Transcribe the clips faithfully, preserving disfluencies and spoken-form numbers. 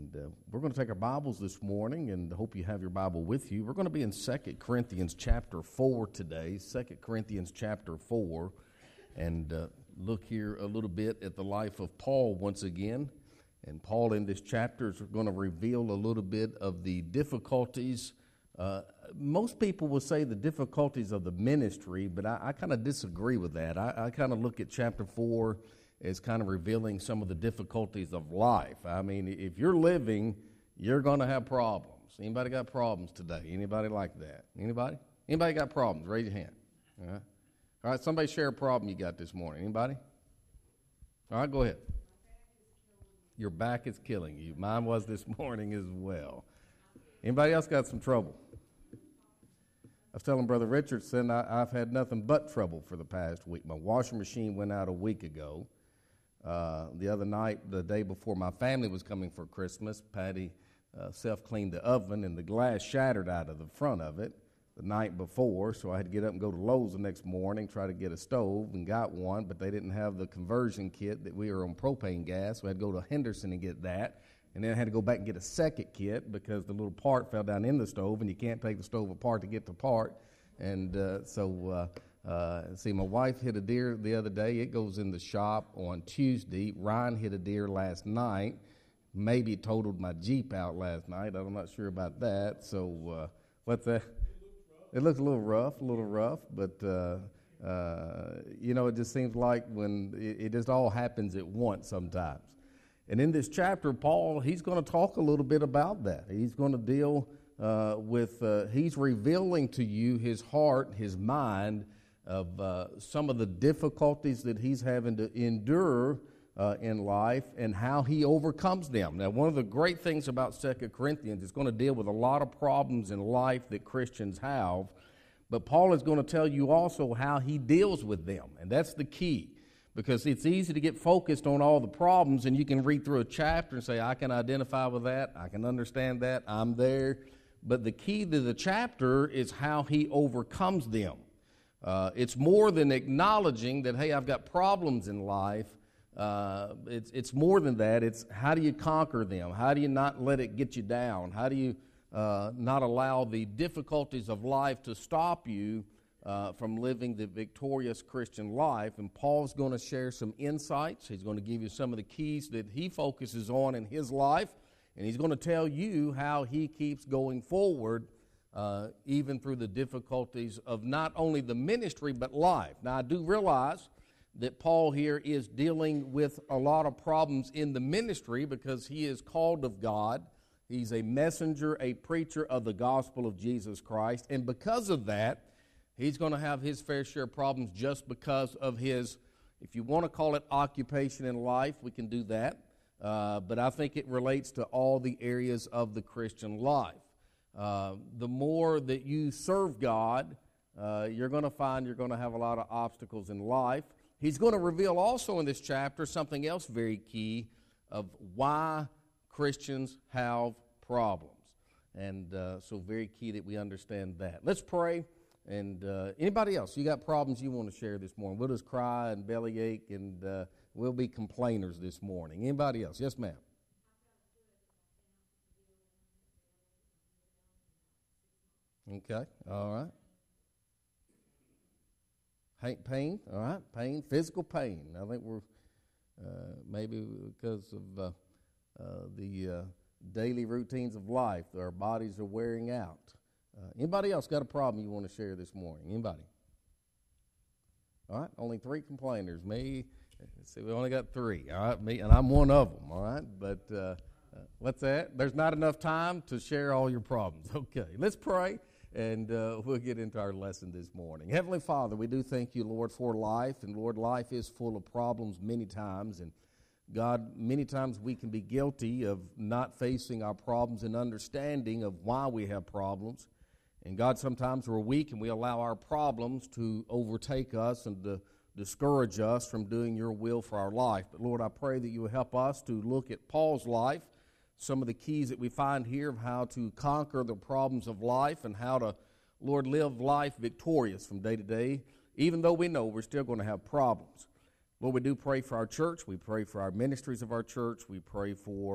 And uh, we're going to take our Bibles this morning, and hope you have your Bible with you. We're going to be in Second Corinthians chapter four today, Second Corinthians chapter four, and uh, look here a little bit at the life of Paul once again. And Paul in this chapter is going to reveal a little bit of the difficulties. Uh, most people will say the difficulties of the ministry, but I, I kind of disagree with that. I, I kind of look at chapter four as kind of revealing some of the difficulties of life. I mean, if you're living, you're going to have problems. Anybody got problems today? Anybody like that? Anybody? Anybody got problems? Raise your hand. All right. All right, somebody share a problem you got this morning. Anybody? All right, go ahead. Your back is killing you. Mine was this morning as well. Anybody else got some trouble? I was telling Brother Richardson I, I've had nothing but trouble for the past week. My washing machine went out a week ago. Uh, the other night, the day before my family was coming for Christmas, Patty uh, self-cleaned the oven, and the glass shattered out of the front of it the night before, so I had to get up and go to Lowe's the next morning, try to get a stove, and got one, but they didn't have the conversion kit that we were on propane gas, so I had to go to Henderson and get that, and then I had to go back and get a second kit because the little part fell down in the stove, and you can't take the stove apart to get the part, and uh, so... Uh, Uh, see, my wife hit a deer the other day. It goes in the shop on Tuesday. Ryan hit a deer last night. Maybe totaled my Jeep out last night. I'm not sure about that. So uh, what's that? It looks a little rough, a little rough. But, uh, uh, you know, it just seems like when it, it just all happens at once sometimes. And in this chapter, Paul, he's going to talk a little bit about that. He's going to deal uh, with, uh, he's revealing to you his heart, his mind, of uh, some of the difficulties that he's having to endure uh, in life and how he overcomes them. Now, one of the great things about Second Corinthians is going to deal with a lot of problems in life that Christians have, but Paul is going to tell you also how he deals with them, and that's the key, because it's easy to get focused on all the problems, and you can read through a chapter and say, I can identify with that, I can understand that, I'm there, but the key to the chapter is how he overcomes them. Uh, it's more than acknowledging that, hey, I've got problems in life. Uh, it's, it's more than that. It's how do you conquer them? How do you not let it get you down? How do you uh, not allow the difficulties of life to stop you uh, from living the victorious Christian life? And Paul's going to share some insights. He's going to give you some of the keys that he focuses on in his life, and he's going to tell you how he keeps going forward Uh, even through the difficulties of not only the ministry but life. Now, I do realize that Paul here is dealing with a lot of problems in the ministry because he is called of God. He's a messenger, a preacher of the gospel of Jesus Christ, and because of that, he's going to have his fair share of problems just because of his, if you want to call it occupation in life, we can do that, uh, but I think it relates to all the areas of the Christian life. Uh, the more that you serve God, uh, you're going to find you're going to have a lot of obstacles in life. He's going to reveal also in this chapter something else very key of why Christians have problems. And uh, so very key that we understand that. Let's pray. And uh, anybody else, you got problems you want to share this morning? We'll just cry and bellyache, and uh, we'll be complainers this morning. Anybody else? Yes, ma'am. Okay, all right. Pain, all right, pain, physical pain. I think we're uh, maybe because of uh, uh, the uh, daily routines of life, our bodies are wearing out. Uh, anybody else got a problem you want to share this morning? Anybody? All right, only three complainers. Me, let's see, we only got three. All right, me, and I'm one of them. All right, but uh, uh, what's that? There's not enough time to share all your problems. Okay, let's pray. And uh, we'll get into our lesson this morning. Heavenly Father, we do thank you, Lord, for life. And, Lord, life is full of problems many times. And, God, many times we can be guilty of not facing our problems and understanding of why we have problems. And, God, sometimes we're weak and we allow our problems to overtake us and to discourage us from doing your will for our life. But, Lord, I pray that you will help us to look at Paul's life, some of the keys that we find here of how to conquer the problems of life and how to, Lord, live life victorious from day to day, even though we know we're still going to have problems. Lord, we do pray for our church. We pray for our ministries of our church. We pray for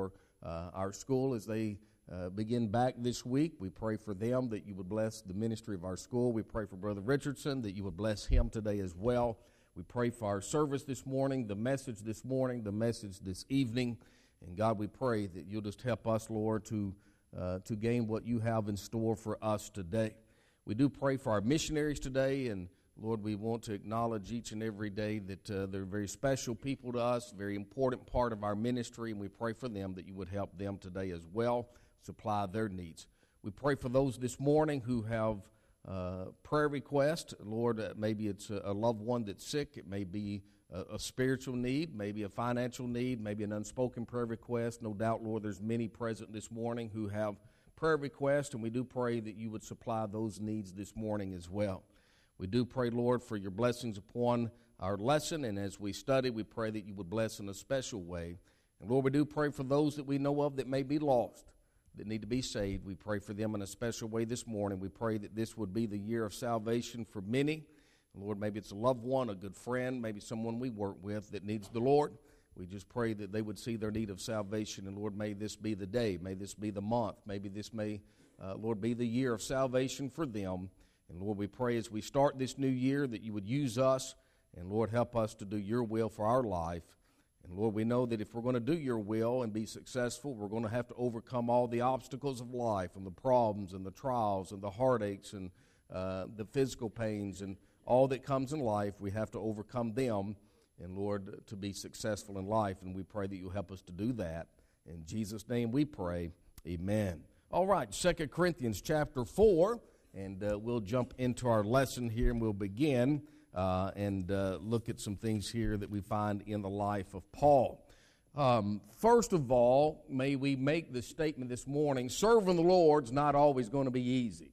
uh, our school as they uh, begin back this week. We pray for them that you would bless the ministry of our school. We pray for Brother Richardson that you would bless him today as well. We pray for our service this morning, the message this morning, the message this evening. And God, we pray that you'll just help us, Lord, to uh, to gain what you have in store for us today. We do pray for our missionaries today, and Lord, we want to acknowledge each and every day that uh, they're very special people to us, very important part of our ministry, and we pray for them that you would help them today as well, supply their needs. We pray for those this morning who have uh, prayer requests. Lord, uh, maybe it's a, a loved one that's sick. It may be a, a spiritual need, maybe a financial need, maybe an unspoken prayer request. No doubt, Lord, there's many present this morning who have prayer requests, and we do pray that you would supply those needs this morning as well. We do pray, Lord, for your blessings upon our lesson, and as we study, we pray that you would bless in a special way. And Lord, we do pray for those that we know of that may be lost, that need to be saved. We pray for them in a special way this morning. We pray that this would be the year of salvation for many. And Lord, maybe it's a loved one, a good friend, maybe someone we work with that needs the Lord. We just pray that they would see their need of salvation, and Lord, may this be the day, may this be the month, maybe this may, uh, Lord, be the year of salvation for them. And Lord, we pray as we start this new year that you would use us, and Lord, help us to do your will for our life. And Lord, we know that if we're going to do your will and be successful, we're going to have to overcome all the obstacles of life and the problems and the trials and the heartaches and uh, the physical pains and all that comes in life. We have to overcome them, and Lord, to be successful in life. And we pray that you'll help us to do that. In Jesus' name we pray, amen. All right, Second Corinthians chapter four. And uh, we'll jump into our lesson here, and we'll begin uh, and uh, look at some things here that we find in the life of Paul. Um, first of all, may we make the statement this morning, serving the Lord's not always going to be easy.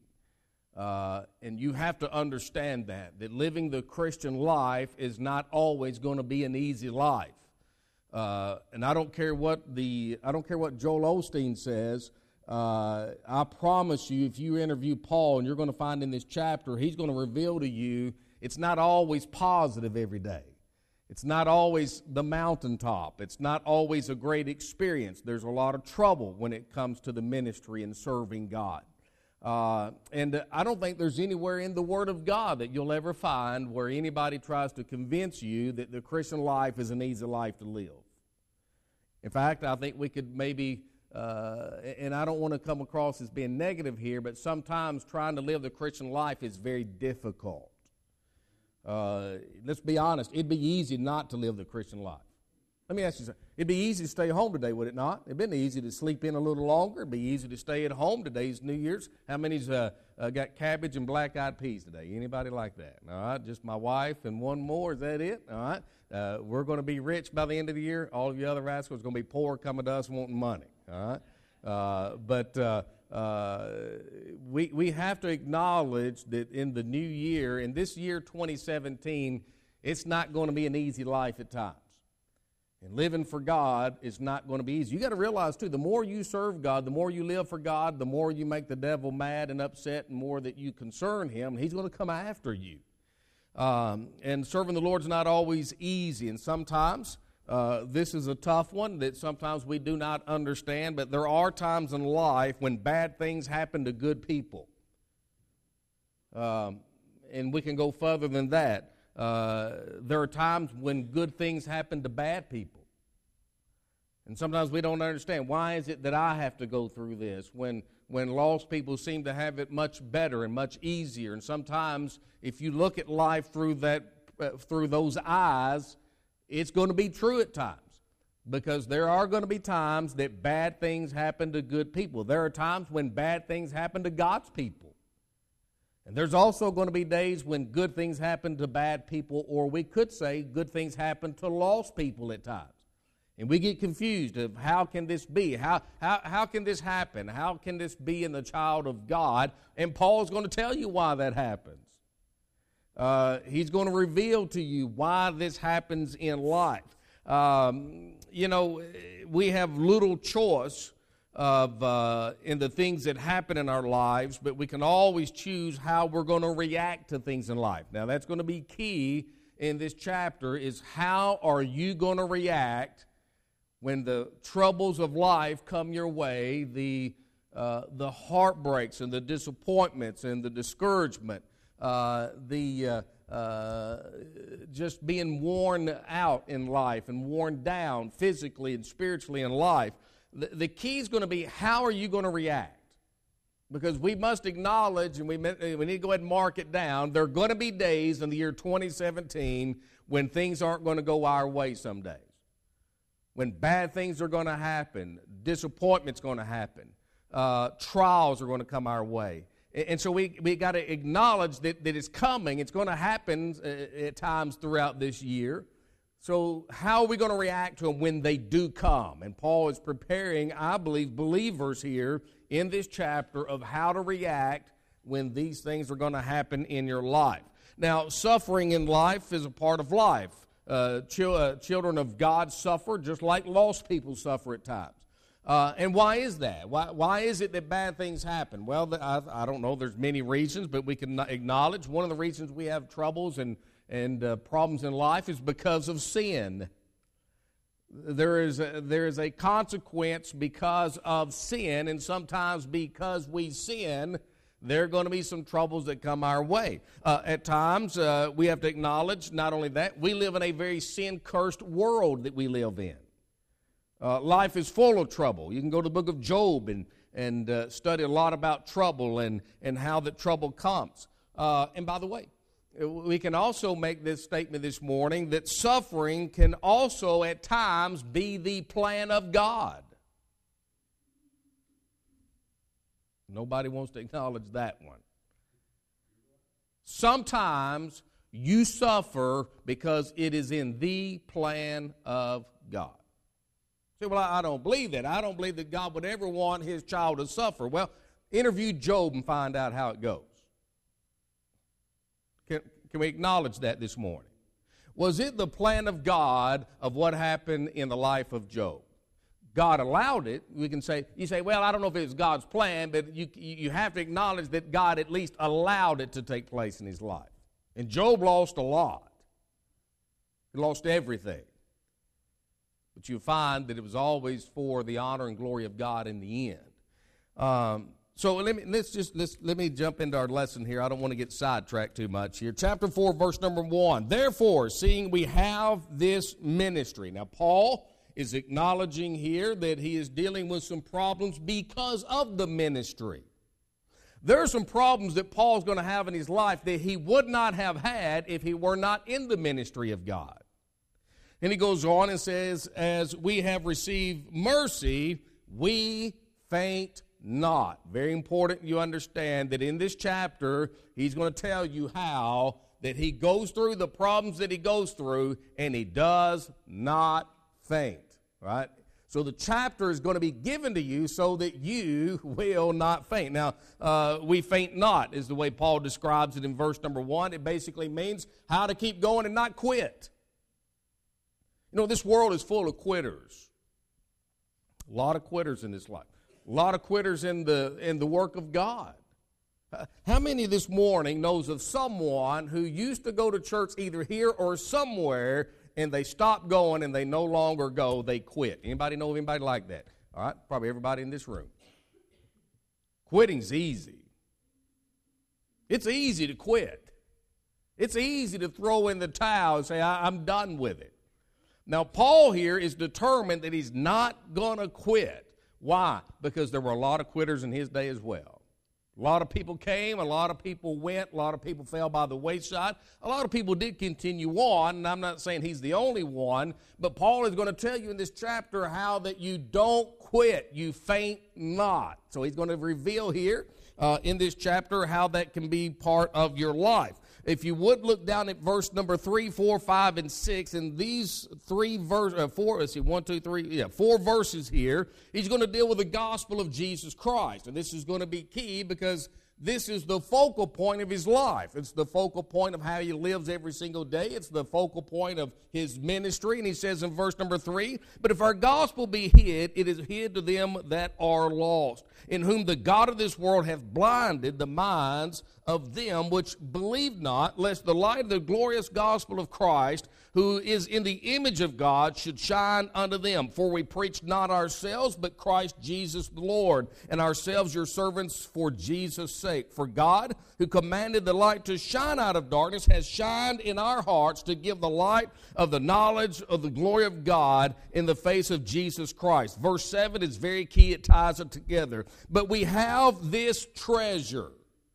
Uh, and you have to understand that, that living the Christian life is not always going to be an easy life. Uh, and I don't care what the I don't care what Joel Osteen says. Uh, I promise you, if you interview Paul, and you're going to find in this chapter, he's going to reveal to you it's not always positive every day. It's not always the mountaintop. It's not always a great experience. There's a lot of trouble when it comes to the ministry and serving God. Uh, and I don't think there's anywhere in the Word of God that you'll ever find where anybody tries to convince you that the Christian life is an easy life to live. In fact, I think we could maybe... Uh, and I don't want to come across as being negative here, but sometimes trying to live the Christian life is very difficult. Uh, let's be honest, it'd be easy not to live the Christian life. Let me ask you something. It'd be easy to stay home today, would it not? It'd been easy to sleep in a little longer. It'd be easy to stay at home. Today's New Year's. How many's uh, uh, got cabbage and black-eyed peas today? Anybody like that? All right, just my wife and one more. Is that it? All right. Uh, we're going to be rich by the end of the year. All of you other rascals are going to be poor, coming to us wanting money. All right, uh, but uh, uh, we we have to acknowledge that in the new year, in this year twenty seventeen, it's not going to be an easy life at times. And living for God is not going to be easy. You got to realize too, the more you serve God, the more you live for God, the more you make the devil mad and upset, and more that you concern him, he's going to come after you. Um, and serving the Lord's not always easy, and sometimes. Uh, this is a tough one that sometimes we do not understand, but there are times in life when bad things happen to good people. Um, and we can go further than that. Uh, there are times when good things happen to bad people. And sometimes we don't understand, why is it that I have to go through this when, when lost people seem to have it much better and much easier? And sometimes if you look at life through that uh, through those eyes, it's going to be true at times, because there are going to be times that bad things happen to good people. There are times when bad things happen to God's people. And there's also going to be days when good things happen to bad people, or we could say good things happen to lost people at times. And we get confused of how can this be? How, how, how can this happen? How can this be in the child of God? And Paul's going to tell you why that happens. Uh, he's going to reveal to you why this happens in life. Um, you know, we have little choice of uh, in the things that happen in our lives, but we can always choose how we're going to react to things in life. Now, that's going to be key in this chapter, is how are you going to react when the troubles of life come your way, the uh, the heartbreaks and the disappointments and the discouragement, uh, the uh, uh, just being worn out in life and worn down physically and spiritually in life, the, the key is going to be, how are you going to react? Because we must acknowledge, and we, we need to go ahead and mark it down, there are going to be days in the year twenty seventeen when things aren't going to go our way some days. When bad things are going to happen, disappointment's going to happen, uh, trials are going to come our way. And so we we got to acknowledge that, that it's coming. It's going to happen uh, at times throughout this year. So how are we going to react to them when they do come? And Paul is preparing, I believe, believers here in this chapter of how to react when these things are going to happen in your life. Now, suffering in life is a part of life. Uh, ch- uh, children of God suffer just like lost people suffer at times. Uh, and why is that? Why, why is it that bad things happen? Well, I, I don't know. There's many reasons, but we can acknowledge one of the reasons we have troubles and, and uh, problems in life is because of sin. There is a, there is a consequence because of sin, and sometimes because we sin, there are going to be some troubles that come our way. Uh, at times, uh, we have to acknowledge not only that, we live in a very sin-cursed world that we live in. Uh, life is full of trouble. You can go to the book of Job and, and uh, study a lot about trouble and, and how that trouble comes. Uh, and by the way, we can also make this statement this morning that suffering can also at times be the plan of God. Nobody wants to acknowledge that one. Sometimes you suffer because it is in the plan of God. Say, well, I don't believe that. I don't believe that God would ever want his child to suffer. Well, interview Job and find out how it goes. Can, can we acknowledge that this morning? Was it the plan of God of what happened in the life of Job? God allowed it. We can say, you say, well, I don't know if it was God's plan, but you, you have to acknowledge that God at least allowed it to take place in his life. And Job lost a lot. He lost everything. But you find that it was always for the honor and glory of God in the end. Um, so let me let's just let's, let me jump into our lesson here. I don't want to get sidetracked too much here. Chapter four, verse number one. Therefore, seeing we have this ministry. Now, Paul is acknowledging here that he is dealing with some problems because of the ministry. There are some problems that Paul's going to have in his life that he would not have had if he were not in the ministry of God. And he goes on and says, as we have received mercy, we faint not. Very important you understand that in this chapter, he's going to tell you how that he goes through the problems that he goes through, and he does not faint. Right? So the chapter is going to be given to you so that you will not faint. Now, uh, we faint not is the way Paul describes it in verse number one. It basically means how to keep going and not quit. You know, this world is full of quitters. A lot of quitters in this life. A lot of quitters in the in the work of God. Uh, how many this morning knows of someone who used to go to church either here or somewhere, and they stopped going and they no longer go, they quit? Anybody know of anybody like that? All right, probably everybody in this room. Quitting's easy. It's easy to quit. It's easy to throw in the towel and say, I, I'm done with it. Now, Paul here is determined that he's not going to quit. Why? Because there were a lot of quitters in his day as well. A lot of people came, a lot of people went, a lot of people fell by the wayside. A lot of people did continue on, and I'm not saying he's the only one, but Paul is going to tell you in this chapter how that you don't quit, you faint not. So he's going to reveal here uh, in this chapter how that can be part of your life. If you would look down at verse number three, four, five, and six, and these three verses, uh, four, let's see, one, two, three, yeah, four verses here, he's going to deal with the gospel of Jesus Christ. And this is going to be key because this is the focal point of his life. It's the focal point of how he lives every single day. It's the focal point of his ministry. And he says in verse number three, but if our gospel be hid, it is hid to them that are lost, in whom the God of this world hath blinded the minds of them which believe not, lest the light of the glorious gospel of Christ, who is in the image of God, should shine unto them. For we preach not ourselves, but Christ Jesus the Lord, and ourselves your servants for Jesus' sake. For God, who commanded the light to shine out of darkness, has shined in our hearts to give the light of the knowledge of the glory of God in the face of Jesus Christ. Verse seven is very key. It ties it together. But we have this treasure.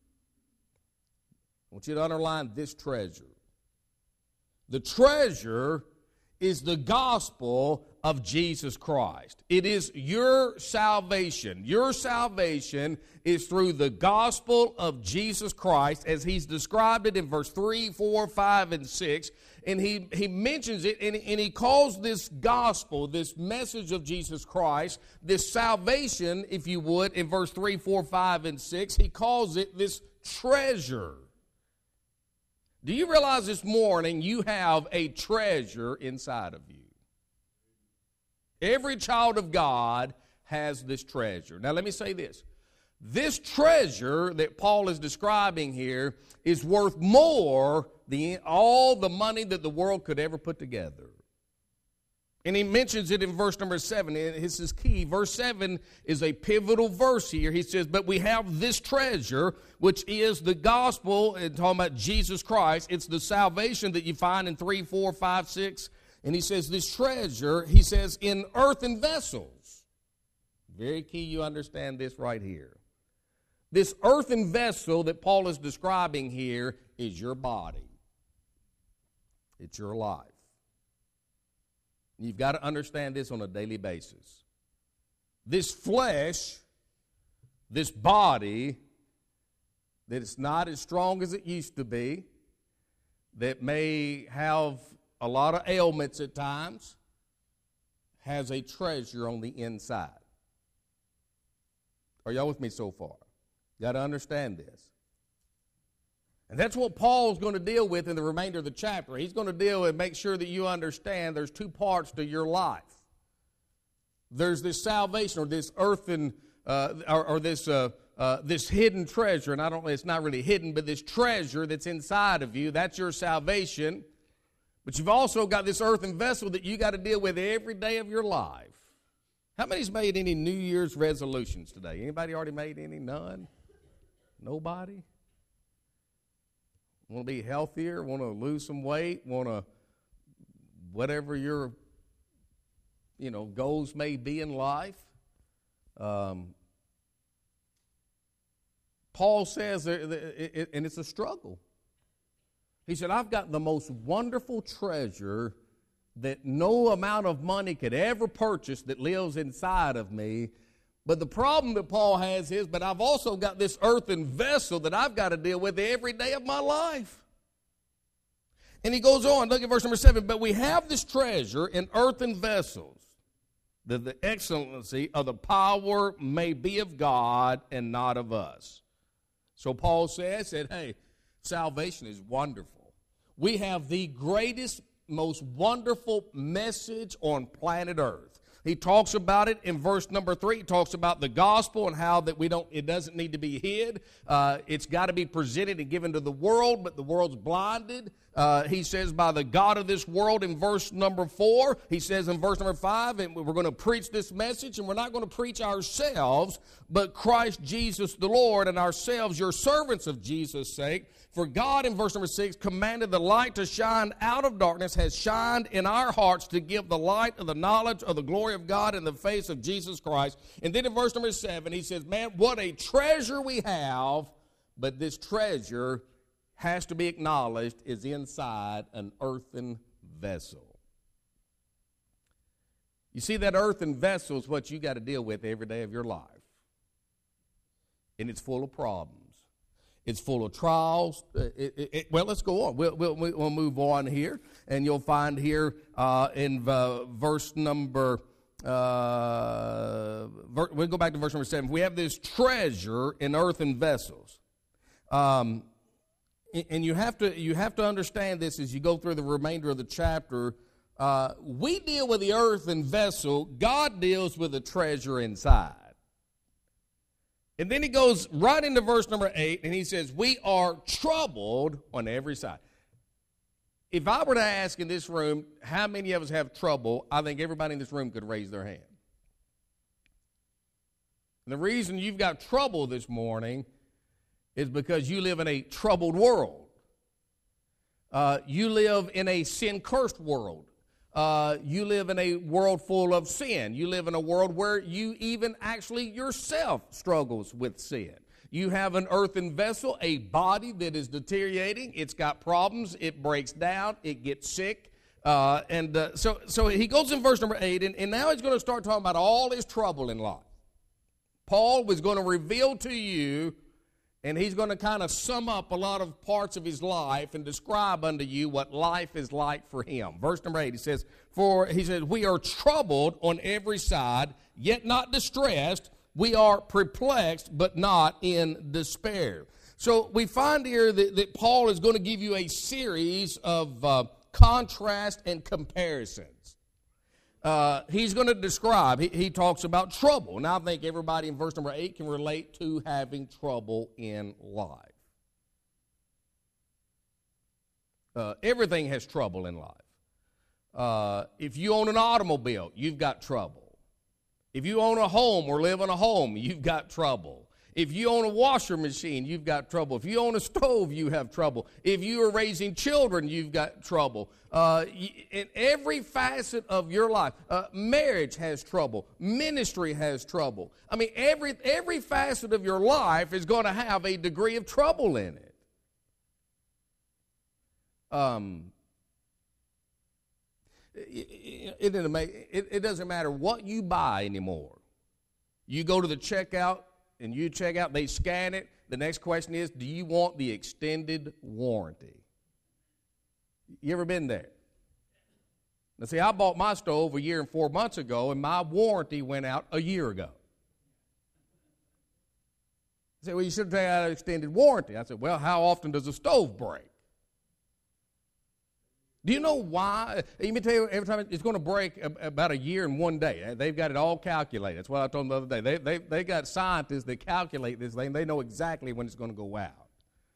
I want you to underline this treasure. The treasure is the gospel of Jesus Christ. It is your salvation. Your salvation is through the gospel of Jesus Christ, as he's described it in verse three, four, five, and six. And he, he mentions it, and, and he calls this gospel, this message of Jesus Christ, this salvation, if you would, in verse three, four, five, and six, he calls it this treasure. Do you realize this morning you have a treasure inside of you? Every child of God has this treasure. Now let me say this. This treasure that Paul is describing here is worth more than all the money that the world could ever put together. And he mentions it in verse number seven. This is key. Verse seven is a pivotal verse here. He says, but we have this treasure, which is the gospel, and talking about Jesus Christ. It's the salvation that you find in three, four, five, six. And he says this treasure, he says, in earthen vessels. Very key you understand this right here. This earthen vessel that Paul is describing here is your body. It's your life. You've got to understand this on a daily basis. This flesh, this body, that it's not as strong as it used to be, that may have a lot of ailments at times, has a treasure on the inside. Are y'all with me so far? You got to understand this. And that's what Paul's going to deal with in the remainder of the chapter. He's going to deal with, make sure that you understand there's two parts to your life. There's this salvation, or this earthen, uh, or, or this uh, uh, this hidden treasure. And I don't, it's not really hidden, but this treasure that's inside of you, that's your salvation. But you've also got this earthen vessel that you got to deal with every day of your life. How many's made any New Year's resolutions today? Anybody already made any? None? Nobody? Want to be healthier, want to lose some weight, want to, whatever your, you know, goals may be in life. Um, Paul says, and it's a struggle. He said, I've got the most wonderful treasure that no amount of money could ever purchase that lives inside of me. But the problem that Paul has is, but I've also got this earthen vessel that I've got to deal with every day of my life. And he goes on, look at verse number seven. But we have this treasure in earthen vessels, that the excellency of the power may be of God and not of us. So Paul says, said, hey, salvation is wonderful. We have the greatest, most wonderful message on planet Earth. He talks about it in verse number three. He talks about the gospel and how that we don't, it doesn't need to be hid. Uh, it's got to be presented and given to the world, but the world's blinded. Uh, he says by the God of this world in verse number four. He says in verse number five, and we're going to preach this message, and we're not going to preach ourselves, but Christ Jesus the Lord, and ourselves your servants of Jesus' sake. For God, in verse number six, commanded the light to shine out of darkness, has shined in our hearts to give the light of the knowledge of the glory of God in the face of Jesus Christ. And then in verse number seven, he says, man, what a treasure we have, but this treasure has to be acknowledged is inside an earthen vessel. You see, that earthen vessel is what you got to deal with every day of your life. And it's full of problems. It's full of trials. It, it, it, well, let's go on. We'll, we'll, we'll move on here. And you'll find here uh, in uh, verse number, uh, ver- we'll go back to verse number seven. We have this treasure in earthen vessels. Um, and you have to you have to understand this as you go through the remainder of the chapter. Uh, we deal with the earthen vessel. God deals with the treasure inside. And then he goes right into verse number eight, and he says, we are troubled on every side. If I were to ask in this room how many of us have trouble, I think everybody in this room could raise their hand. And the reason you've got trouble this morning is because you live in a troubled world. Uh, you live in a sin-cursed world. Uh, you live in a world full of sin. You live in a world where you even actually yourself struggles with sin. You have an earthen vessel, a body that is deteriorating. It's got problems. It breaks down. It gets sick. Uh, and uh, so, so he goes in verse number eight, and, and now he's going to start talking about all his trouble in life. Paul was going to reveal to you, and he's going to kind of sum up a lot of parts of his life and describe unto you what life is like for him. Verse number eight, he says, For he says, we are troubled on every side, yet not distressed. We are perplexed, but not in despair. So we find here that, that Paul is going to give you a series of uh, contrast and comparisons. Uh, he's going to describe, he, he talks about trouble. Now I think everybody in verse number eight can relate to having trouble in life. Uh, everything has trouble in life. Uh, if you own an automobile, you've got trouble. If you own a home or live in a home, you've got trouble. If you own a washer machine, you've got trouble. If you own a stove, you have trouble. If you are raising children, you've got trouble. Uh, in every facet of your life, uh, marriage has trouble. Ministry has trouble. I mean, every, every facet of your life is going to have a degree of trouble in it. Um, it, it, it, it doesn't matter what you buy anymore. You go to the checkout, and you check out, they scan it. The next question is, do you want the extended warranty? You ever been there? Now, see, I bought my stove a year and four months ago, and my warranty went out a year ago. I said, well, you should take out an extended warranty. I said, well, how often does a stove break? Do you know why? Let me tell you, every time it's going to break about a year and one day. They've got it all calculated. That's what I told them the other day. They they they got scientists that calculate this thing. They know exactly when it's going to go out.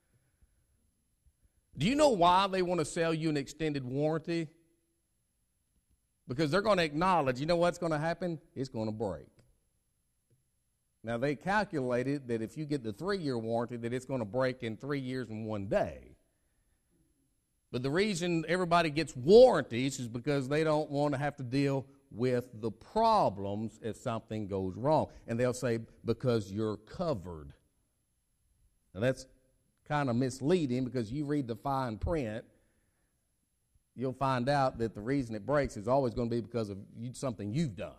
Do you know why they want to sell you an extended warranty? Because they're going to acknowledge, you know what's going to happen? It's going to break. Now, they calculated that if you get the three-year warranty, that it's going to break in three years and one day. But the reason everybody gets warranties is because they don't want to have to deal with the problems if something goes wrong. And they'll say, because you're covered. Now, that's kind of misleading, because you read the fine print, you'll find out that the reason it breaks is always going to be because of something you've done.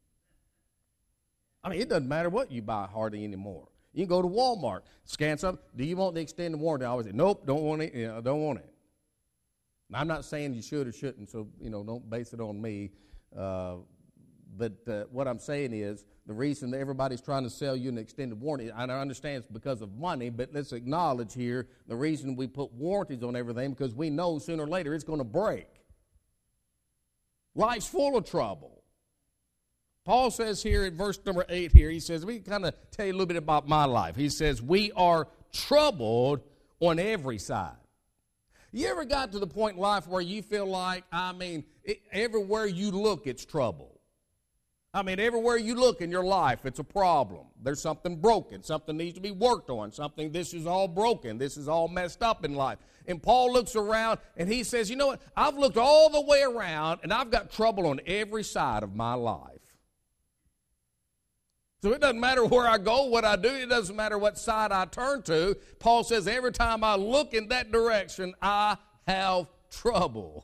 I mean, it doesn't matter what you buy hardly anymore. You can go to Walmart, scan something. Do you want the extended warranty? I always say, nope, don't want it. You know, don't want it. Now, I'm not saying you should or shouldn't, so, you know, don't base it on me. Uh, but uh, what I'm saying is the reason that everybody's trying to sell you an extended warranty, and I understand it's because of money, but let's acknowledge here the reason we put warranties on everything, because we know sooner or later it's going to break. Life's full of trouble. Paul says here in verse number eight here, he says, we kind of tell you a little bit about my life. He says, we are troubled on every side. You ever got to the point in life where you feel like, I mean, it, everywhere you look, it's trouble? I mean, everywhere you look in your life, it's a problem. There's something broken. Something needs to be worked on. Something, this is all broken. This is all messed up in life. And Paul looks around and he says, you know what? I've looked all the way around and I've got trouble on every side of my life. So it doesn't matter where I go, what I do. It doesn't matter what side I turn to. Paul says every time I look in that direction, I have trouble.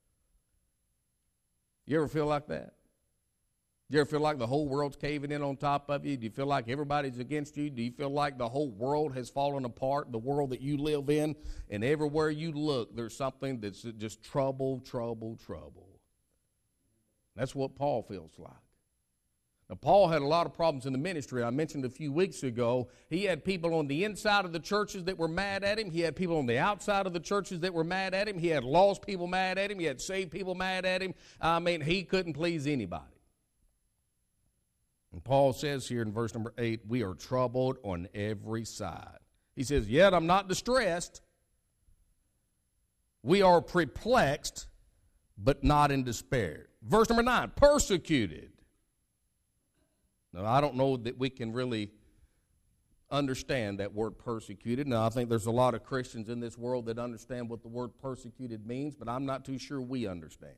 You ever feel like that? You ever feel like the whole world's caving in on top of you? Do you feel like everybody's against you? Do you feel like the whole world has fallen apart, the world that you live in? And everywhere you look, there's something that's just trouble, trouble, trouble. That's what Paul feels like. Now, Paul had a lot of problems in the ministry. I mentioned a few weeks ago, he had people on the inside of the churches that were mad at him. He had people on the outside of the churches that were mad at him. He had lost people mad at him. He had saved people mad at him. I mean, he couldn't please anybody. And Paul says here in verse number eight, we are troubled on every side. He says, yet I'm not distressed. We are perplexed, but not in despair. Verse number nine, persecuted. Now, I don't know that we can really understand that word persecuted. Now, I think there's a lot of Christians in this world that understand what the word persecuted means, but I'm not too sure we understand.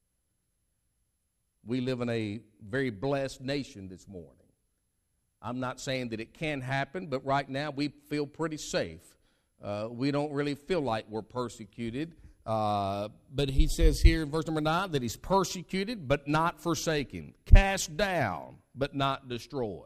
We live in a very blessed nation this morning. I'm not saying that it can happen, but right now we feel pretty safe. Uh, we don't really feel like we're persecuted. Uh, but he says here in verse number nine that he's persecuted but not forsaken, cast down but not destroyed.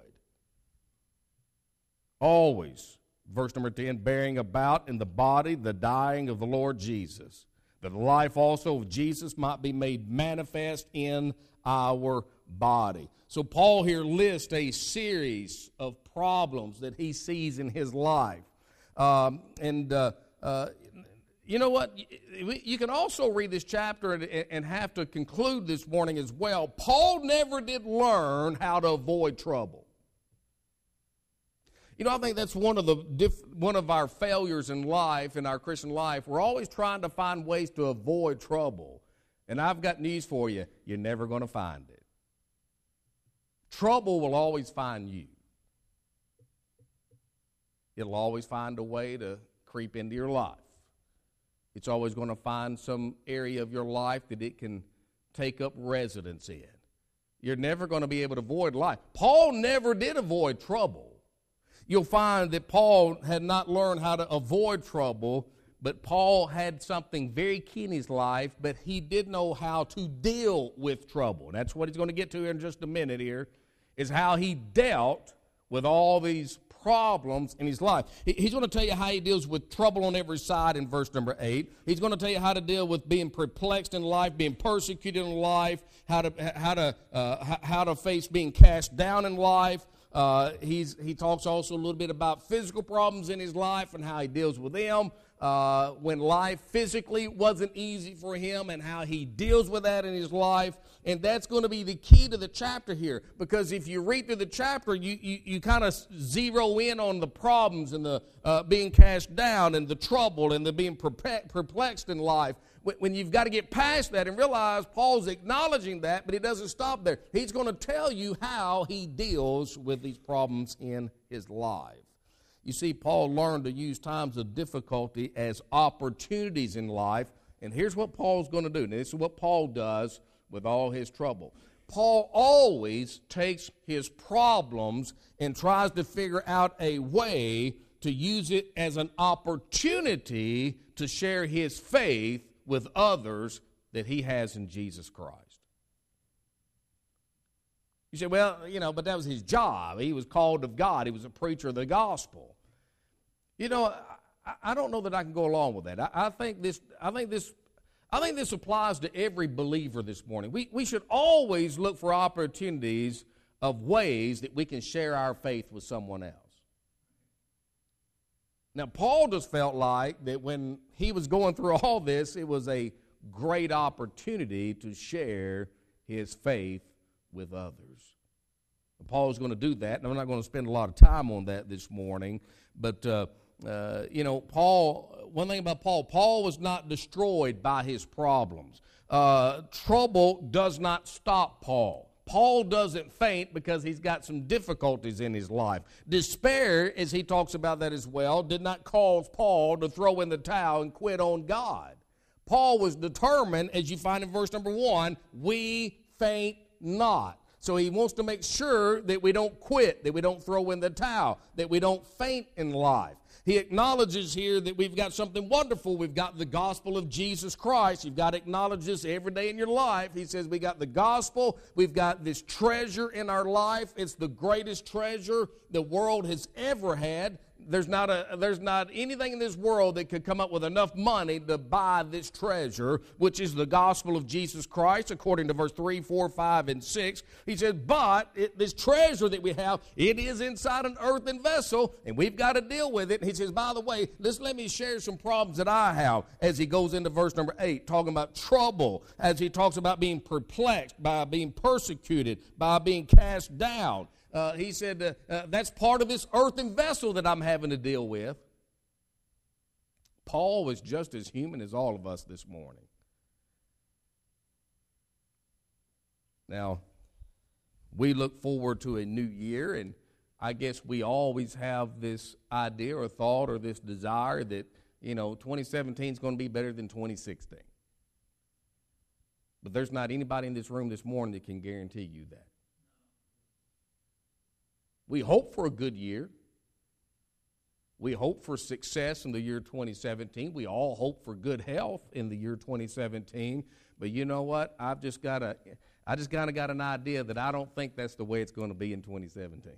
Always, verse number ten, bearing about in the body the dying of the Lord Jesus, that the life also of Jesus might be made manifest in our body. So Paul here lists a series of problems that he sees in his life. Um, and uh, uh, you know what? You can also read this chapter and, and have to conclude this morning as well. Paul never did learn how to avoid trouble. You know, I think that's one of the diff- one of our failures in life, in our Christian life. We're always trying to find ways to avoid trouble. And I've got news for you. You're never going to find it. Trouble will always find you. It'll always find a way to creep into your life. It's always going to find some area of your life that it can take up residence in. You're never going to be able to avoid life. Paul never did avoid trouble. You'll find that Paul had not learned how to avoid trouble, but Paul had something very key in his life, but he did know how to deal with trouble. And that's what he's going to get to here in just a minute here, is how he dealt with all these problems in his life. He's going to tell you how he deals with trouble on every side in verse number eight. He's going to tell you how to deal with being perplexed in life, being persecuted in life, how to how to uh, how to face being cast down in life. Uh, he's he talks also a little bit about physical problems in his life and how he deals with them. Uh, when life physically wasn't easy for him and how he deals with that in his life. And that's going to be the key to the chapter here, because if you read through the chapter, you, you, you kind of zero in on the problems and the uh, being cast down and the trouble and the being perplexed in life. When you've got to get past that and realize Paul's acknowledging that, but he doesn't stop there. He's going to tell you how he deals with these problems in his life. You see, Paul learned to use times of difficulty as opportunities in life. And here's what Paul's going to do. Now, this is what Paul does with all his trouble. Paul always takes his problems and tries to figure out a way to use it as an opportunity to share his faith with others that he has in Jesus Christ. You say, well, you know, but that was his job. He was called of God. He was a preacher of the gospel. You know, I, I don't know that I can go along with that. I, I think this. I think this. I think this applies to every believer this morning. We we should always look for opportunities of ways that we can share our faith with someone else. Now, Paul just felt like that when he was going through all this, it was a great opportunity to share his faith with others. And Paul is going to do that, and I'm not going to spend a lot of time on that this morning, but, uh, uh, you know, Paul, one thing about Paul, Paul was not destroyed by his problems. Uh, trouble does not stop Paul. Paul doesn't faint because he's got some difficulties in his life. Despair, as he talks about that as well, did not cause Paul to throw in the towel and quit on God. Paul was determined, as you find in verse number one, we faint not. So he wants to make sure that we don't quit, that we don't throw in the towel, that we don't faint in life. He acknowledges here that we've got something wonderful. We've got the gospel of Jesus Christ. You've got to acknowledge this every day in your life. He says we got the gospel. We've got this treasure in our life. It's the greatest treasure the world has ever had. There's not a, there's not anything in this world that could come up with enough money to buy this treasure, which is the gospel of Jesus Christ, according to verse three, four, five, and six. He says, but it, this treasure that we have, it is inside an earthen vessel, and we've got to deal with it. And he says, by the way, just let me share some problems that I have, as he goes into verse number eight, talking about trouble, as he talks about being perplexed, by being persecuted, by being cast down. Uh, he said, uh, uh, that's part of this earthen vessel that I'm having to deal with. Paul was just as human as all of us this morning. Now, we look forward to a new year, and I guess we always have this idea or thought or this desire that, you know, twenty seventeen is going to be better than twenty sixteen. But there's not anybody in this room this morning that can guarantee you that. We hope for a good year. We hope for success in the year twenty seventeen. We all hope for good health in the year twenty seventeen. But you know what? I've just got a, I just kind of got an idea that I don't think that's the way it's going to be in twenty seventeen.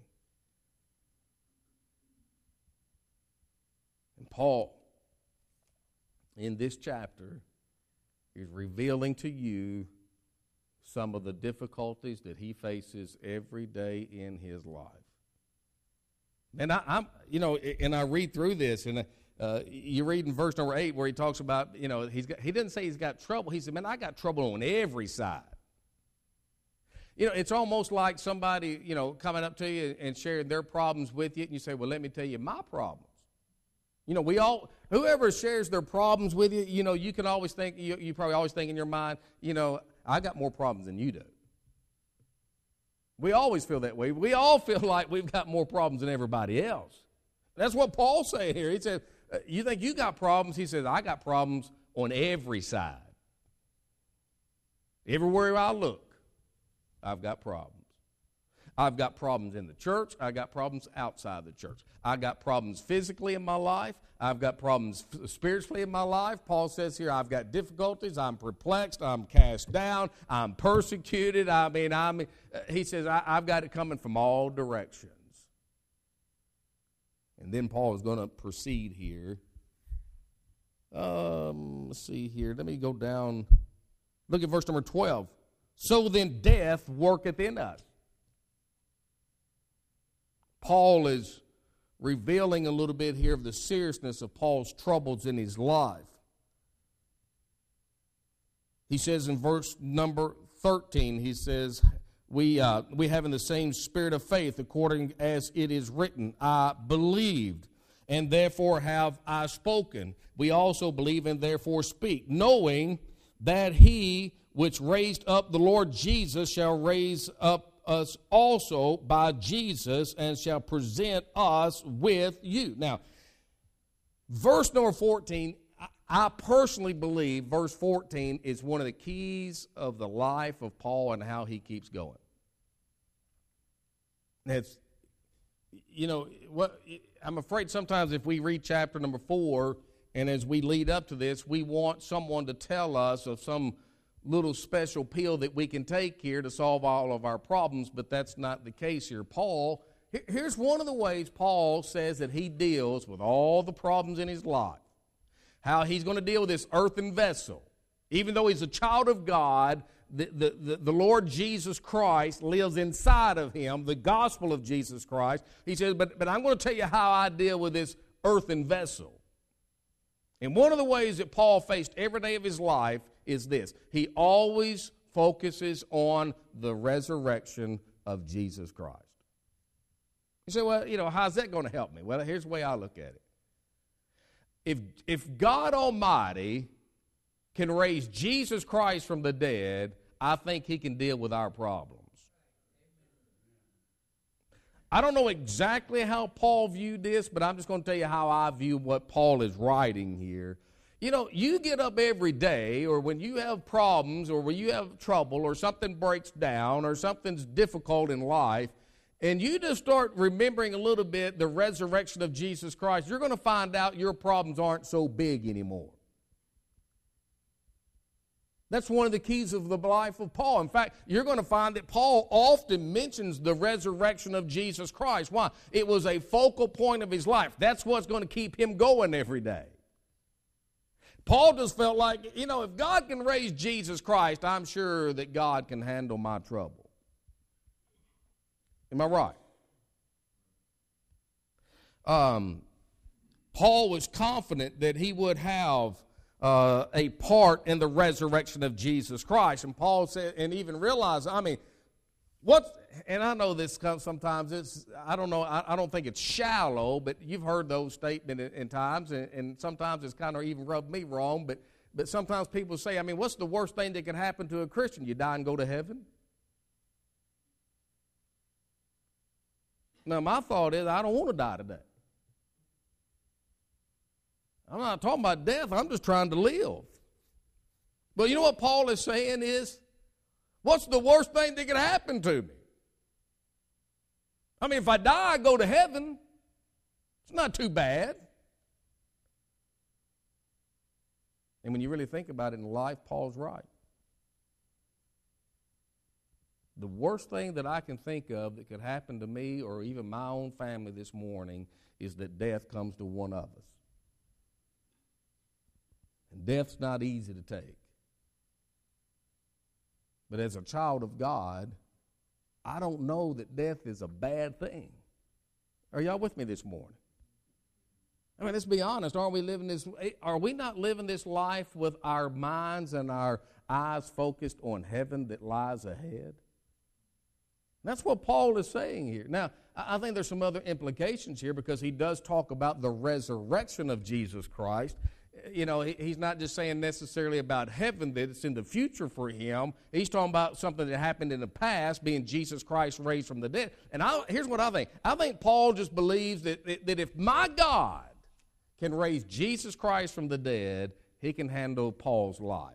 And Paul, in this chapter, is revealing to you some of the difficulties that he faces every day in his life. And I, I'm, you know, and I read through this, and uh, you read in verse number eight where he talks about, you know, he's got, he didn't say he's got trouble. He said, man, I got trouble on every side. You know, it's almost like somebody, you know, coming up to you and sharing their problems with you, and you say, well, let me tell you my problems. You know, we all, whoever shares their problems with you, you know, you can always think, you, you probably always think in your mind, you know, I got more problems than you do. We always feel that way. We all feel like we've got more problems than everybody else. That's what Paul's saying here. He says, you think you got problems? He says, I got problems on every side. Everywhere I look, I've got problems. I've got problems in the church. I've got problems outside the church. I've got problems physically in my life. I've got problems spiritually in my life. Paul says here, I've got difficulties. I'm perplexed. I'm cast down. I'm persecuted. I mean, I mean, he says, I, I've got it coming from all directions. And then Paul is going to proceed here. Um, let's see here. Let me go down. Look at verse number twelve. So then death worketh in us. Paul is revealing a little bit here of the seriousness of Paul's troubles in his life. He says in verse number thirteen, he says, we uh, we have in the same spirit of faith, according as it is written, I believed, and therefore have I spoken. We also believe and therefore speak, knowing that he which raised up the Lord Jesus shall raise up us also by Jesus and shall present us with you. Now, verse number fourteen, I personally believe verse fourteen is one of the keys of the life of Paul and how he keeps going. It's, you know, what I'm afraid sometimes if we read chapter number four and as we lead up to this, we want someone to tell us of some little special pill that we can take here to solve all of our problems, but that's not the case here. Paul, here's one of the ways Paul says that he deals with all the problems in his life. How he's going to deal with this earthen vessel. Even though he's a child of God, the, the, the, the Lord Jesus Christ lives inside of him, the gospel of Jesus Christ. He says, but, but I'm going to tell you how I deal with this earthen vessel. And one of the ways that Paul faced every day of his life is this. He always focuses on the resurrection of Jesus Christ. You say, well, you know, how's that going to help me? Well, here's the way I look at it. If, if God Almighty can raise Jesus Christ from the dead, I think he can deal with our problems. I don't know exactly how Paul viewed this, but I'm just going to tell you how I view what Paul is writing here. You know, you get up every day, or when you have problems, or when you have trouble, or something breaks down, or something's difficult in life, and you just start remembering a little bit the resurrection of Jesus Christ, you're going to find out your problems aren't so big anymore. That's one of the keys of the life of Paul. In fact, you're going to find that Paul often mentions the resurrection of Jesus Christ. Why? It was a focal point of his life. That's what's going to keep him going every day. Paul just felt like, you know, if God can raise Jesus Christ, I'm sure that God can handle my trouble. Am I right? Um, Paul was confident that he would have uh, a part in the resurrection of Jesus Christ. And Paul said, and even realized, I mean, What's, and I know this comes sometimes, it's, I don't know, I, I don't think it's shallow, but you've heard those statements in, in times, and, and sometimes it's kind of even rubbed me wrong, but, but sometimes people say, I mean, what's the worst thing that can happen to a Christian? You die and go to heaven? Now, my thought is, I don't want to die today. I'm not talking about death, I'm just trying to live. But you know what Paul is saying is, what's the worst thing that could happen to me? I mean, if I die, I go to heaven. It's not too bad. And when you really think about it in life, Paul's right. The worst thing that I can think of that could happen to me or even my own family this morning is that death comes to one of us. And death's not easy to take. But as a child of God, I don't know that death is a bad thing. Are y'all with me this morning? I mean, let's be honest. Aren't we living this? Are we not living this life with our minds and our eyes focused on heaven that lies ahead? That's what Paul is saying here. Now, I think there's some other implications here because he does talk about the resurrection of Jesus Christ. You know, he's not just saying necessarily about heaven that it's in the future for him. He's talking about something that happened in the past, being Jesus Christ raised from the dead. And I, here's what I think. I think Paul just believes that, that if my God can raise Jesus Christ from the dead, he can handle Paul's life.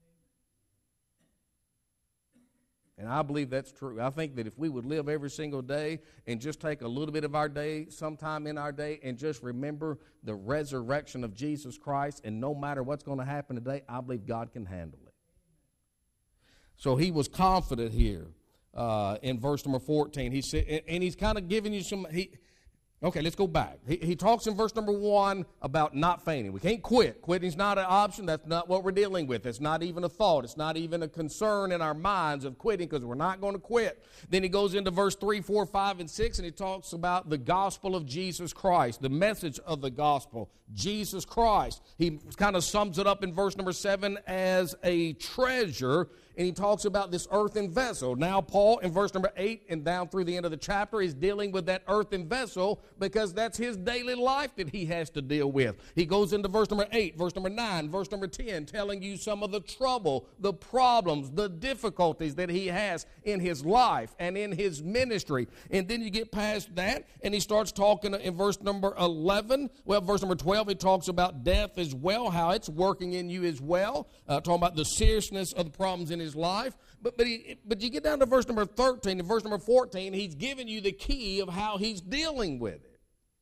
And I believe that's true. I think that if we would live every single day and just take a little bit of our day, sometime in our day, and just remember the resurrection of Jesus Christ, and no matter what's going to happen today, I believe God can handle it. So he was confident here uh, in verse number fourteen. He said, and he's kind of giving you some. He, Okay, let's go back. He, he talks in verse number one about not fainting. We can't quit. Quitting's not an option. That's not what we're dealing with. It's not even a thought. It's not even a concern in our minds of quitting because we're not going to quit. Then he goes into verse three, four, five, and six, and he talks about the gospel of Jesus Christ, the message of the gospel, Jesus Christ. He kind of sums it up in verse number seven as a treasure, and he talks about this earthen vessel. Now, Paul, in verse number eight and down through the end of the chapter, is dealing with that earthen vessel because that's his daily life that he has to deal with. He goes into verse number eight, verse number nine, verse number ten, telling you some of the trouble, the problems, the difficulties that he has in his life and in his ministry. And then you get past that, and he starts talking in verse number eleven. Well, verse number twelve, he talks about death as well, how it's working in you as well, uh, talking about the seriousness of the problems in his life. But but, he, but you get down to verse number thirteen and verse number fourteen, he's giving you the key of how he's dealing with it.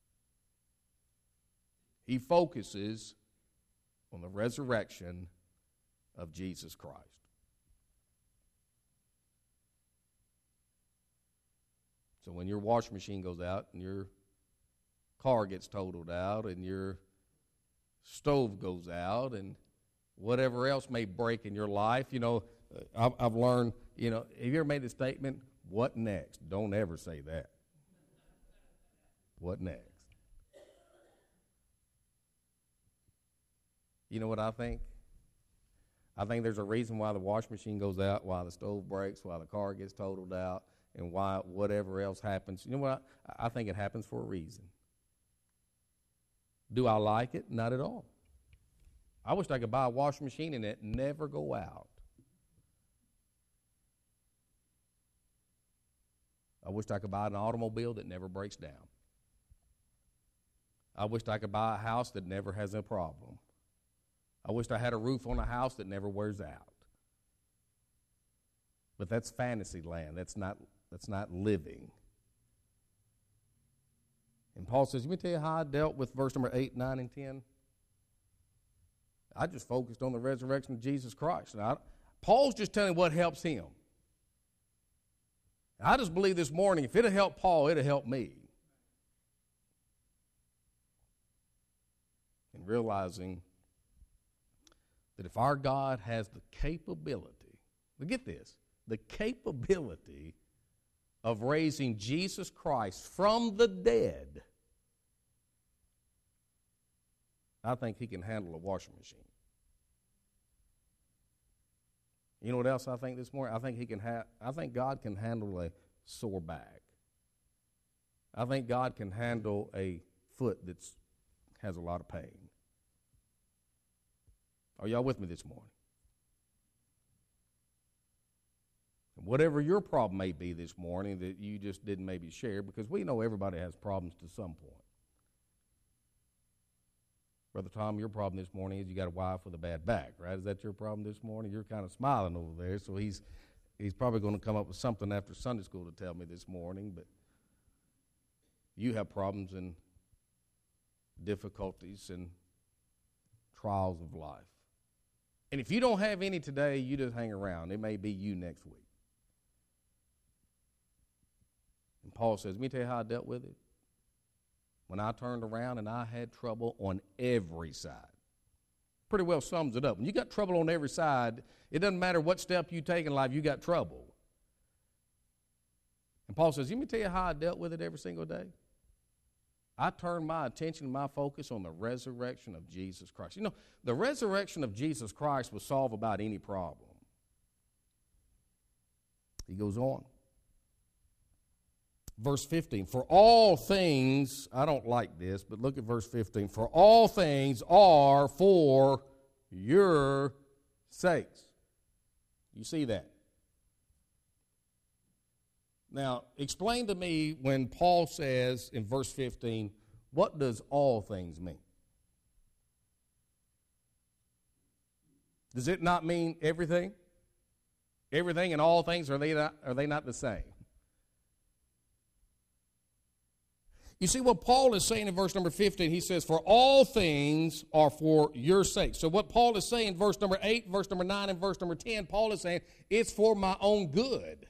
He focuses on the resurrection of Jesus Christ. So when your washing machine goes out and your car gets totaled out and your stove goes out and whatever else may break in your life, you know, I've, I've learned, you know, have you ever made the statement, what next? Don't ever say that. What next? You know what I think? I think there's a reason why the washing machine goes out, why the stove breaks, why the car gets totaled out, and why whatever else happens. You know what? I, I think it happens for a reason. Do I like it? Not at all. I wish I could buy a washing machine and it never go out. I wish I could buy an automobile that never breaks down. I wish I could buy a house that never has a problem. I wish I had a roof on a house that never wears out. But that's fantasy land. That's not, that's not living. And Paul says, let me tell you how I dealt with verse number eight, nine, and ten. I just focused on the resurrection of Jesus Christ. Now, Paul's just telling what helps him. I just believe this morning, if it'll help Paul, it'll help me. And realizing that if our God has the capability, but get this, the capability of raising Jesus Christ from the dead, I think he can handle a washing machine. You know what else I think this morning? I think he can ha- I think God can handle a sore back. I think God can handle a foot that's has a lot of pain. Are y'all with me this morning? Whatever your problem may be this morning that you just didn't maybe share, because we know everybody has problems to some point. Brother Tom, your problem this morning is you got a wife with a bad back, right? Is that your problem this morning? You're kind of smiling over there, so he's he's probably going to come up with something after Sunday school to tell me this morning, but you have problems and difficulties and trials of life. And if you don't have any today, you just hang around. It may be you next week. And Paul says, let me tell you how I dealt with it. When I turned around and I had trouble on every side. Pretty well sums it up. When you got trouble on every side, it doesn't matter what step you take in life, you got trouble. And Paul says, let me tell you how I dealt with it every single day. I turned my attention, my focus on the resurrection of Jesus Christ. You know, the resurrection of Jesus Christ will solve about any problem. He goes on. Verse fifteen, for all things, I don't like this, but look at verse fifteen. For all things are for your sakes. You see that? Now, explain to me when Paul says in verse fifteen, what does all things mean? Does it not mean everything? Everything and all things, are they not, are they not the same? You see what Paul is saying in verse number fifteen, he says, for all things are for your sake. So what Paul is saying in verse number eight, verse number nine, and verse number ten, Paul is saying, it's for my own good.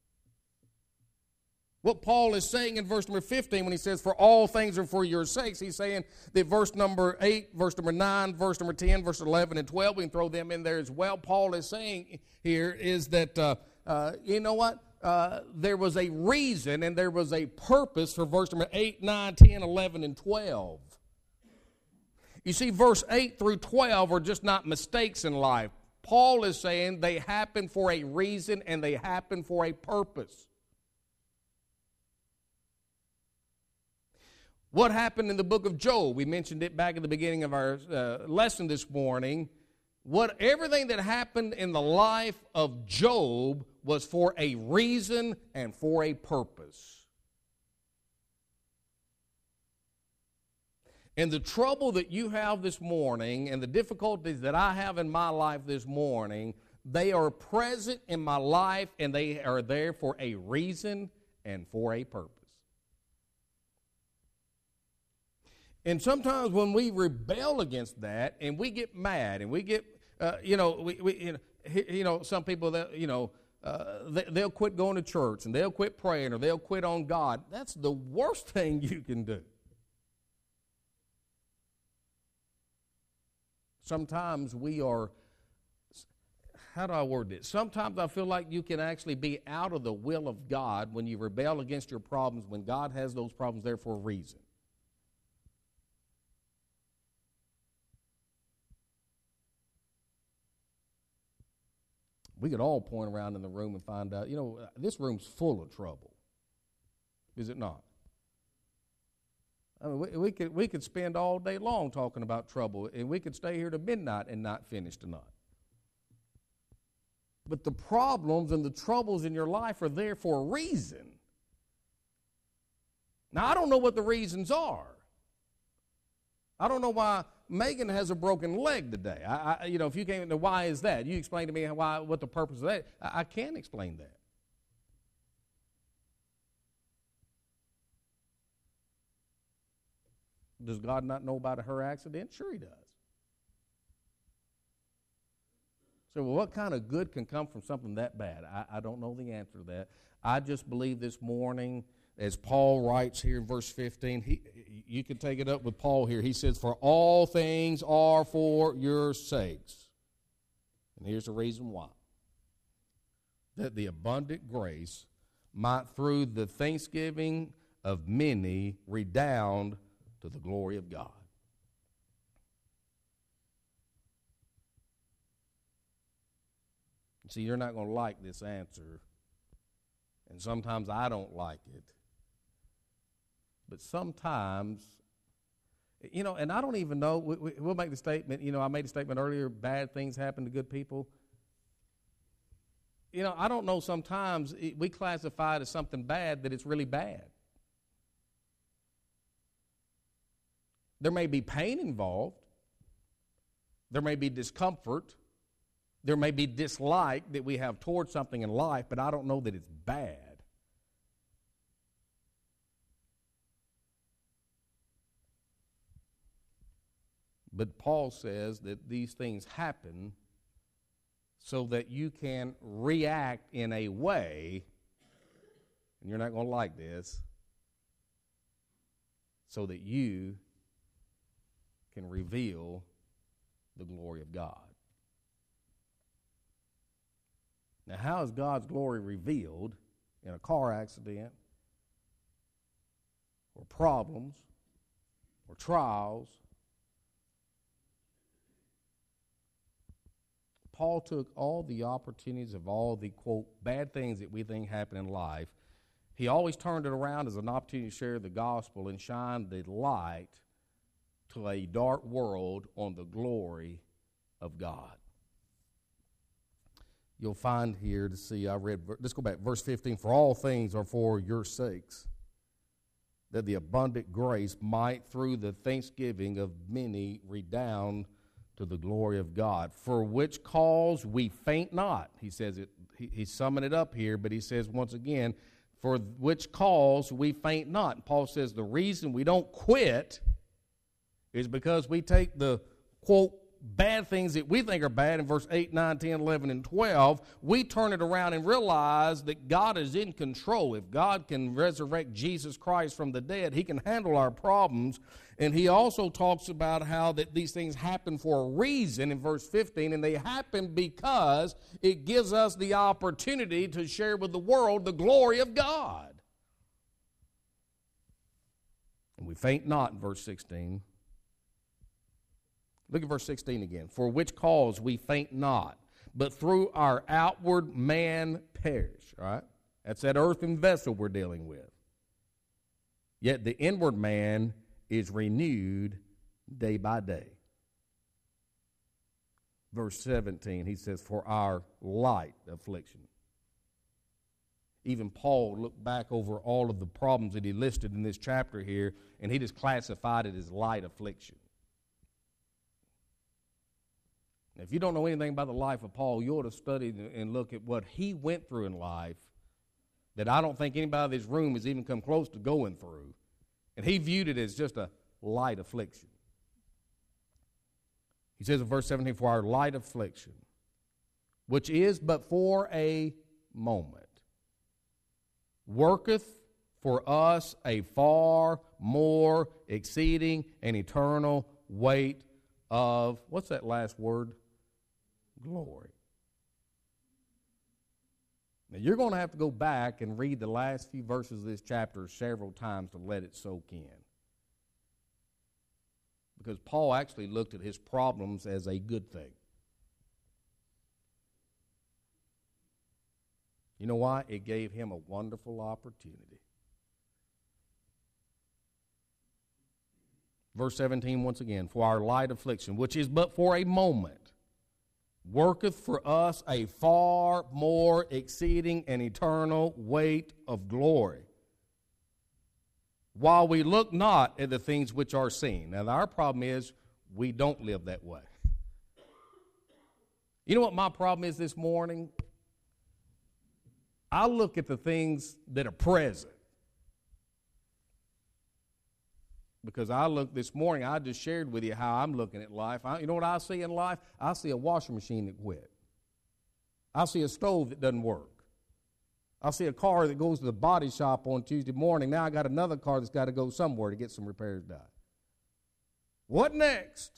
What Paul is saying in verse number fifteen when he says, for all things are for your sakes, he's saying that verse number eight, verse number nine, verse number ten, verse eleven, and twelve, we can throw them in there as well. Paul is saying here is that, uh, uh, you know what? Uh, there was a reason and there was a purpose for verse number eight, nine, ten, eleven, and twelve. You see, verse eight through twelve are just not mistakes in life. Paul is saying they happen for a reason and they happen for a purpose. What happened in the book of Job? We mentioned it back at the beginning of our uh, lesson this morning. What everything that happened in the life of Job was for a reason and for a purpose. And the trouble that you have this morning and the difficulties that I have in my life this morning, they are present in my life and they are there for a reason and for a purpose. And sometimes when we rebel against that and we get mad and we get, uh, you know, we, we you know, you know, some people that, you know, uh, they, they'll quit going to church and they'll quit praying or they'll quit on God. That's the worst thing you can do. Sometimes we are, how do I word this? Sometimes I feel like you can actually be out of the will of God when you rebel against your problems, when God has those problems there for a reason. We could all point around in the room and find out, you know, this room's full of trouble. Is it not? I mean, we, we could we could spend all day long talking about trouble, and we could stay here to midnight and not finish tonight. But the problems and the troubles in your life are there for a reason. Now, I don't know what the reasons are. I don't know why Megan has a broken leg today. I, I, you know, if you came into why is that? You explain to me why, what the purpose of that. I, I can't explain that. Does God not know about her accident? Sure He does. So, well, what kind of good can come from something that bad? I, I don't know the answer to that. I just believe this morning, as Paul writes here in verse fifteen, he, you can take it up with Paul here. He says, for all things are for your sakes. And here's the reason why. That the abundant grace might through the thanksgiving of many redound to the glory of God. See, you're not going to like this answer, and sometimes I don't like it. But sometimes, you know, and I don't even know, we, we, we'll make the statement, you know, I made a statement earlier, bad things happen to good people. You know, I don't know, sometimes it, we classify it as something bad that it's really bad. There may be pain involved. There may be discomfort. There may be dislike that we have towards something in life, but I don't know that it's bad. But Paul says that these things happen so that you can react in a way, and you're not going to like this, so that you can reveal the glory of God. Now, how is God's glory revealed in a car accident or problems or trials? Paul took all the opportunities of all the, quote, bad things that we think happen in life. He always turned it around as an opportunity to share the gospel and shine the light to a dark world on the glory of God. You'll find here to see, I read, let's go back, verse fifteen, for all things are for your sakes, that the abundant grace might through the thanksgiving of many redound to the glory of God, for which cause we faint not. He says it, he, he's summing it up here, but he says once again, for which cause we faint not. And Paul says the reason we don't quit is because we take the, quote, bad things that we think are bad in verse eight, nine, ten, eleven, and twelve, we turn it around and realize that God is in control. If God can resurrect Jesus Christ from the dead, he can handle our problems. And he also talks about how that these things happen for a reason in verse fifteen, and they happen because it gives us the opportunity to share with the world the glory of God. And we faint not in verse sixteen. Look at verse sixteen again. For which cause we faint not, but through our outward man perish. All right? That's that earthen vessel we're dealing with. Yet the inward man is renewed day by day. Verse seventeen, he says, for our light affliction. Even Paul looked back over all of the problems that he listed in this chapter here, and he just classified it as light affliction. Now, if you don't know anything about the life of Paul, you ought to study and look at what he went through in life that I don't think anybody in this room has even come close to going through. And he viewed it as just a light affliction. He says in verse seventeen, for our light affliction, which is but for a moment, worketh for us a far more exceeding and eternal weight of, what's that last word? Glory. Now, you're going to have to go back and read the last few verses of this chapter several times to let it soak in. Because Paul actually looked at his problems as a good thing. You know why? It gave him a wonderful opportunity. Verse seventeen, once again, for our light affliction, which is but for a moment, worketh for us a far more exceeding and eternal weight of glory, while we look not at the things which are seen. Now, our problem is we don't live that way. You know what my problem is this morning? I look at the things that are present. Because I look this morning, I just shared with you how I'm looking at life. I, you know what I see in life? I see a washing machine that quit. I see a stove that doesn't work. I see a car that goes to the body shop on Tuesday morning. Now I got another car that's got to go somewhere to get some repairs done. What next?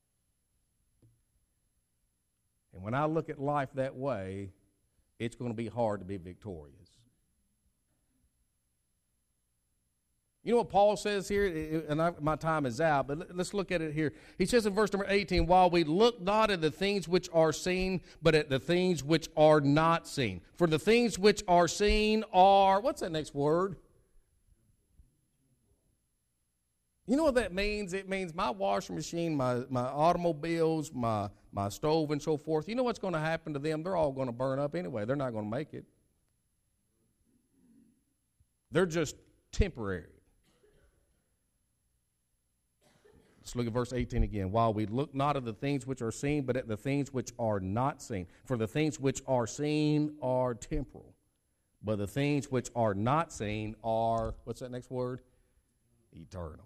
And when I look at life that way, it's going to be hard to be victorious. You know what Paul says here? And I, my time is out, but let's look at it here. He says in verse number eighteen, while we look not at the things which are seen, but at the things which are not seen. For the things which are seen are, what's that next word? You know what that means? It means my washing machine, my, my automobiles, my, my stove, and so forth. You know what's going to happen to them? They're all going to burn up anyway. They're not going to make it. They're just temporary. Let's look at verse eighteen again. While we look not at the things which are seen, but at the things which are not seen. For the things which are seen are temporal, but the things which are not seen are, what's that next word? Eternal.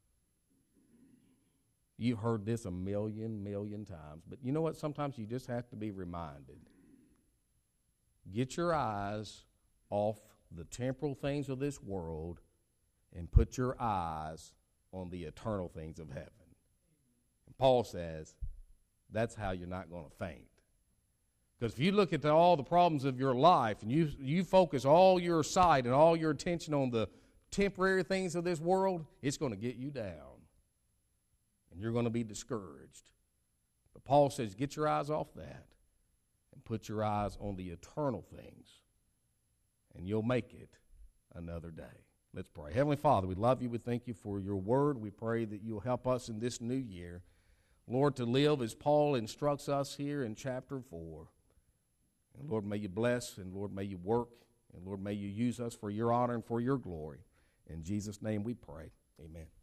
You've heard this a million, million times. But you know what? Sometimes you just have to be reminded. Get your eyes off the temporal things of this world and put your eyes on the eternal things of heaven. And Paul says that's how you're not going to faint. Because if you look at the, all the problems of your life and you, you focus all your sight and all your attention on the temporary things of this world, it's going to get you down. And you're going to be discouraged. But Paul says get your eyes off that and put your eyes on the eternal things. And you'll make it another day. Let's pray. Heavenly Father, we love you. We thank you for your word. We pray that you'll help us in this new year, Lord, to live as Paul instructs us here in chapter four. And Lord, may you bless, and Lord, may you work, and Lord, may you use us for your honor and for your glory. In Jesus' name we pray. Amen.